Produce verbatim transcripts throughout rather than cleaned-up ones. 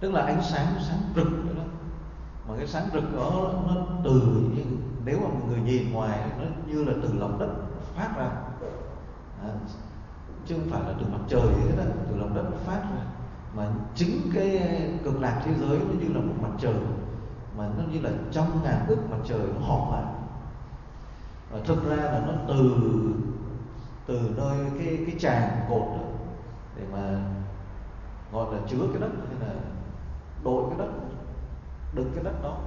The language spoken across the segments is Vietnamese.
tức là ánh sáng sáng rực nữa đó. Mà cái sáng rực đó nó từ, nếu mà người nhìn ngoài nó như là từ lòng đất phát ra, à, chứ không phải là từ mặt trời hết đó, từ lòng đất nó phát ra. Mà chính cái cực lạc thế giới nó như là một mặt trời, mà nó như là trăm ngàn ức mặt trời nó họp lại. Và thực ra là nó từ từ nơi cái cái tràng cột đó, để mà gọi là chứa cái đất hay là đội cái đất, đựng cái đất đó.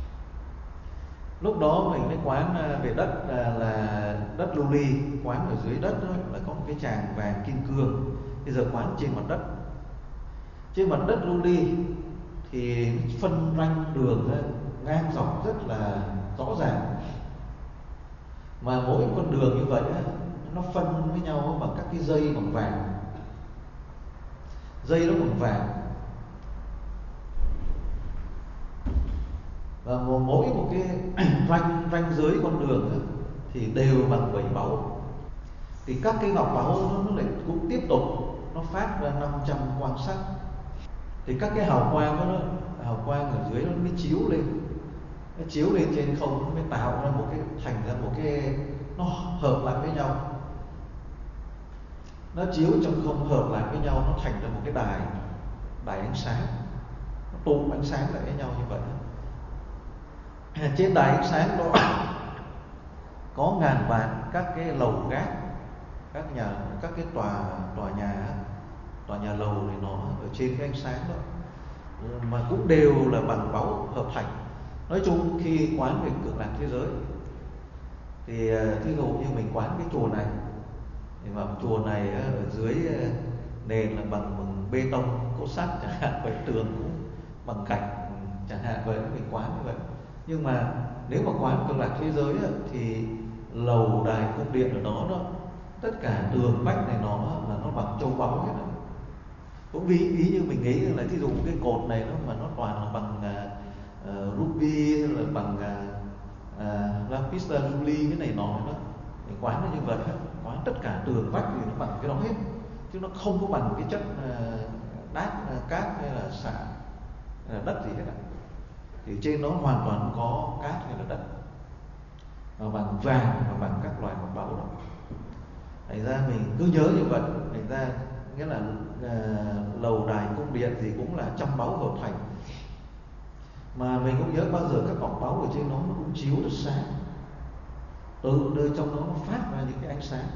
Lúc đó mình mới quán về đất là, là đất lưu ly, quán ở dưới đất đó là có một cái tràng vàng kim cương. Bây giờ quán trên mặt đất. Trên mặt đất lưu ly thì phân ranh đường ngang dọc rất là rõ ràng. Mà mỗi con đường như vậy nó phân với nhau bằng các cái dây bằng vàng. Dây nó bằng vàng. Và mỗi một cái ranh ranh dưới con đường thì đều bằng bảy báu. Thì các cái ngọc báu nó, nó lại cũng tiếp tục nó phát ra năm trăm quang sắc. Thì các cái hào quang đó, hào quang ở dưới nó mới chiếu lên, nó chiếu lên trên không, nó mới tạo ra một cái, thành ra một cái, nó hợp lại với nhau. Nó chiếu trong không hợp lại với nhau, nó thành ra một cái đài, đài ánh sáng, nó tụ ánh sáng lại với nhau như vậy. Trên đài ánh sáng đó có ngàn vạn các cái lầu gác, các nhà, các cái tòa tòa nhà, tòa nhà lầu này nó ở trên cái ánh sáng đó, mà cũng đều là bằng báu hợp thành. Nói chung khi quán về cực lạc thế giới thì thí dụ như mình quán cái chùa này, thì mà chùa này ở dưới nền là bằng, bằng bê tông cốt sắt chẳng hạn vậy, tường cũng bằng gạch chẳng hạn vậy, mình quán như vậy. Nhưng mà nếu mà quán cực lạc thế giới thì lầu đài cung điện ở đó đó, tất cả tường vách này nó là nó bằng châu báu hết. Cũng ví, ví như mình nghĩ là thí dụ cái cột này nó mà nó toàn là bằng uh, ruby hay là bằng uh, uh, lapis lazuli cái này nọ đó, thì quán nó như vậy hết. Quán tất cả tường vách thì nó bằng cái đó hết, chứ nó không có bằng cái chất uh, đát, uh, cát hay là sạn hay là đất gì hết. Thì trên đó hoàn toàn không có cát hay là đất, mà bằng vàng và bằng các loài ngọc báu đó. Thành ra mình cứ nhớ như vậy, thành ra nghĩa là uh, lầu đài cung điện gì cũng là trăm báu hợp thành. Mà mình cũng nhớ bao giờ các ngọc báu ở trên nó nó cũng chiếu rất sáng, từ nơi trong đó nó phát ra những cái ánh sáng.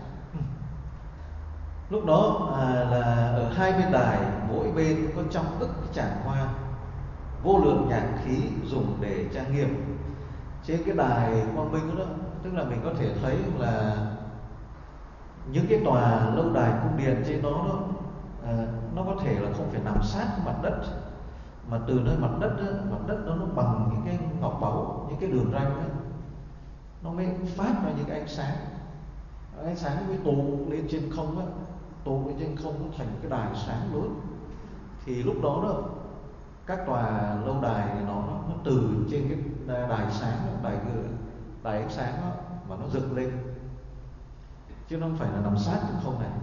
Lúc đó à, là ở hai bên đài, mỗi bên có trăm ức tràng hoa, vô lượng nhạc khí dùng để trang nghiêm. Trên cái đài quang minh đó, tức là mình có thể thấy là những cái tòa lâu đài cung điện trên đó nó, à, nó có thể là không phải nằm sát mặt đất, mà từ nơi mặt đất đó, mặt đất đó nó bằng những cái ngọc báu, những cái đường ranh đó, nó mới phát ra những cái ánh sáng. Ánh sáng mới tụ lên trên không đó, tụ lên trên không nó thành cái đài sáng lớn. Thì lúc đó đó các tòa lâu đài này nó, nó từ trên cái đài sáng, đài đài ánh sáng đó mà nó dựng lên, chứ nó không phải là nằm sát trên không này.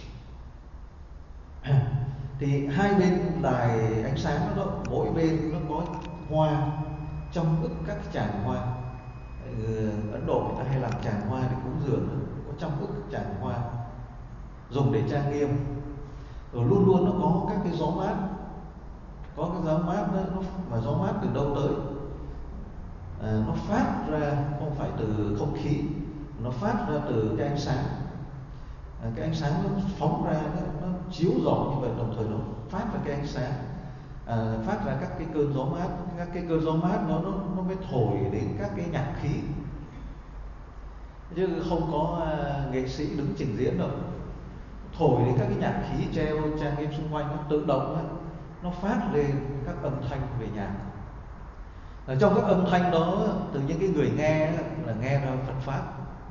Thì hai bên đài ánh sáng đó, đó mỗi bên nó có hoa, trăm ức các tràng hoa. Ấn Độ người ta hay làm tràng hoa để cúng dường, có trăm ức tràng hoa dùng để trang nghiêm. Rồi luôn luôn nó có các cái gió mát, có cái gió mát đó, nó, mà gió mát từ đâu tới? À, nó phát ra không phải từ không khí, nó phát ra từ cái ánh sáng. À, cái ánh sáng nó phóng ra, nó, nó chiếu rọi như vậy, đồng thời nó phát ra cái ánh sáng, à, phát ra các cái cơn gió mát. Các cái cơn gió mát nó, nó, nó mới thổi đến các cái nhạc khí, chứ không có uh, nghệ sĩ đứng trình diễn đâu. Thổi đến các cái nhạc khí treo trang nghiêm xung quanh, nó tự động đó, nó phát lên các âm thanh về nhạc. Ở trong các âm thanh đó, từ những cái người nghe là nghe ra Phật pháp,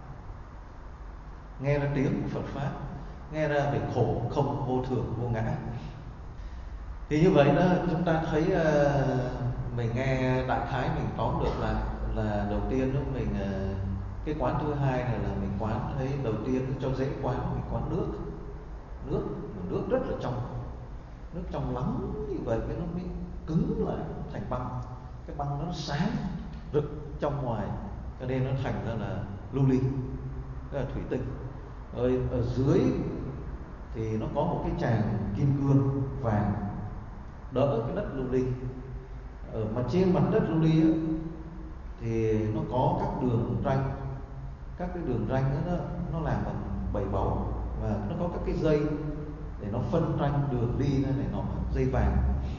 nghe ra tiếng của Phật pháp, nghe ra về khổ không, vô thường vô ngã. Thì như vậy đó, chúng ta thấy uh, mình nghe đại khái mình tóm được là là đầu tiên đó mình uh, cái quán thứ hai này là mình quán thấy đầu tiên cho dễ quán, mình quán nước, nước nước rất là trong, nước trong lắng như vậy cái nó mới cứng lại thành băng. Cái băng nó sáng rực trong ngoài, cho nên nó thành ra là lưu ly, tức là thủy tinh. Rồi ở dưới thì nó có một cái tràng kim cương vàng đỡ cái đất lưu ly. Ở mà trên mặt đất lưu ly ấy, thì nó có các đường ranh, các cái đường ranh đó, nó nó làm bằng bảy báu, và nó có các cái dây để nó phân ranh đường đi này nó dây vàng.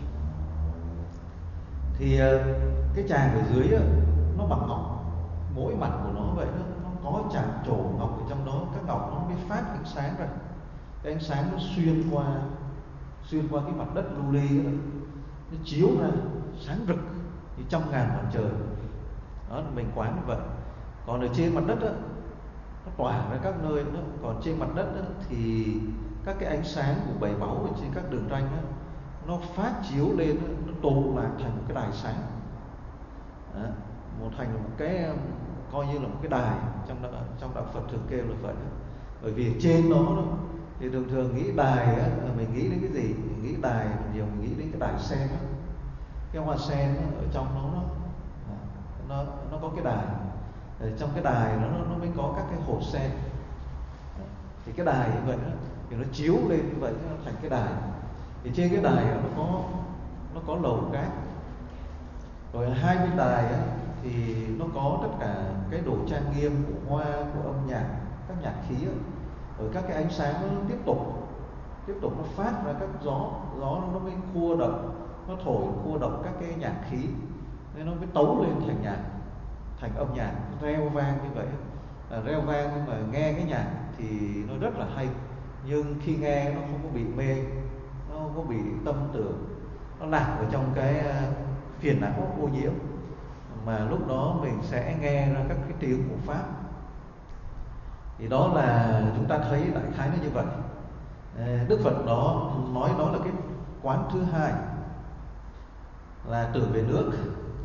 Thì cái tràng ở dưới đó, nó bằng ngọc, mỗi mặt của nó vậy đó, nó có tràng trổ ngọc ở trong đó, các ngọc nó mới phát ánh sáng ra. Cái ánh sáng nó xuyên qua xuyên qua cái mặt đất lưu ly đó, nó chiếu ra sáng rực như trăm ngàn mặt trời. Đó là mình quán như vậy. Còn ở trên mặt đất đó, nó tỏa ra các nơi đó. Còn trên mặt đất đó, thì các cái ánh sáng của bảy báu ở trên các đường ranh đó, nó phát chiếu lên, nó tụ lại thành một cái đài sáng. Đó, một thành một cái coi như là một cái đài trong đạo, trong đạo Phật thường kêu là vậy. Bởi vì trên đó, đó thì thường thường nghĩ đài á, mình nghĩ đến cái gì? Mình nghĩ đài nhiều, mình nghĩ đến cái đài sen đó. Cái hoa sen đó, ở trong nó nó nó nó có cái đài. Ở trong cái đài nó nó mới có các cái hồ sen. Thì cái đài như vậy đó, thì nó chiếu lên như vậy nó thành cái đài. Thì trên cái đài đó, nó có nó có lầu cát. Rồi hai bên đài á, thì nó có tất cả cái đồ trang nghiêm của hoa, của âm nhạc, các nhạc khí á. Rồi các cái ánh sáng nó tiếp tục tiếp tục nó phát ra các gió gió nó mới khua động, nó thổi khua động các cái nhạc khí, nên nó mới tấu lên thành nhạc, thành âm nhạc reo vang như vậy. À, reo vang nhưng mà nghe cái nhạc thì nó rất là hay, nhưng khi nghe nó không có bị mê, nó không có bị tâm tưởng, nó lạc ở trong cái phiền não ô nhiễm, mà lúc đó mình sẽ nghe ra các cái tiếng của pháp. Thì đó là chúng ta thấy đại khái nó như vậy. Đức Phật đó nói đó là cái quán thứ hai là tưởng về nước.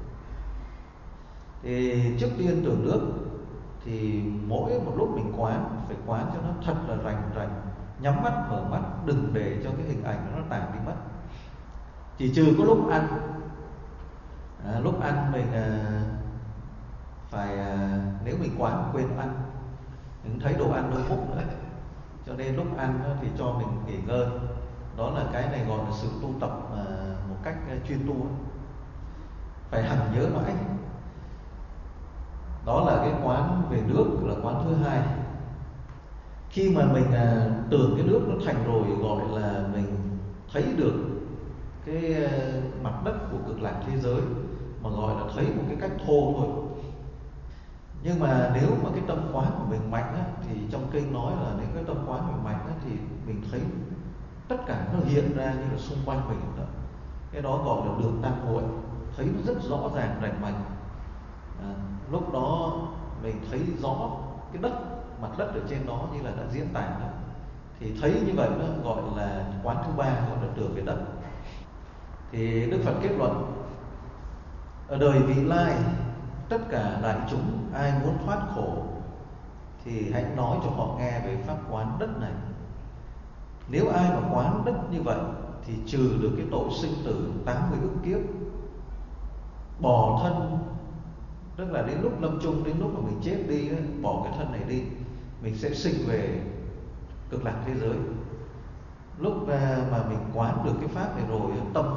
Thì trước tiên tưởng nước thì mỗi một lúc mình quán phải quán cho nó thật là rành rành, nhắm mắt mở mắt, đừng để cho cái hình ảnh nó tản đi mất. Chỉ trừ có lúc ăn, à, lúc ăn mình à, phải à, nếu mình quán quên ăn, mình thấy đồ ăn đôi phút nữa, cho nên lúc ăn thì cho mình nghỉ ngơi. Đó là cái này gọi là sự tu tập à, một cách chuyên tu, phải hằng nhớ mãi. Đó là cái quán về nước, là quán thứ hai. Khi mà mình à, tưởng cái nước nó thành rồi, gọi là mình thấy được cái mặt đất của cực lạc thế giới, mà gọi là thấy một cái cách thô thôi. Nhưng mà nếu mà cái tâm quán của mình mạnh á, thì trong kinh nói là nếu cái tâm quán của mình mạnh á, thì mình thấy tất cả nó hiện ra như là xung quanh mình đó. Cái đó gọi là đường tam hội, thấy nó rất rõ ràng rành mạch. À, lúc đó mình thấy rõ cái đất, mặt đất ở trên đó như là đã diễn tả đó. Thì thấy như vậy nó gọi là quán thứ ba, gọi là tưởng về đất. Thì Đức Phật kết luận: ở đời vị lai, tất cả đại chúng ai muốn thoát khổ thì hãy nói cho họ nghe về pháp quán đất này. Nếu ai mà quán đất như vậy thì trừ được cái tội sinh tử tám mươi ức kiếp, bỏ thân, tức là đến lúc lâm chung, đến lúc mà mình chết đi, bỏ cái thân này đi, mình sẽ sinh về cực lạc thế giới. Lúc mà mình quán được cái pháp này rồi, tâm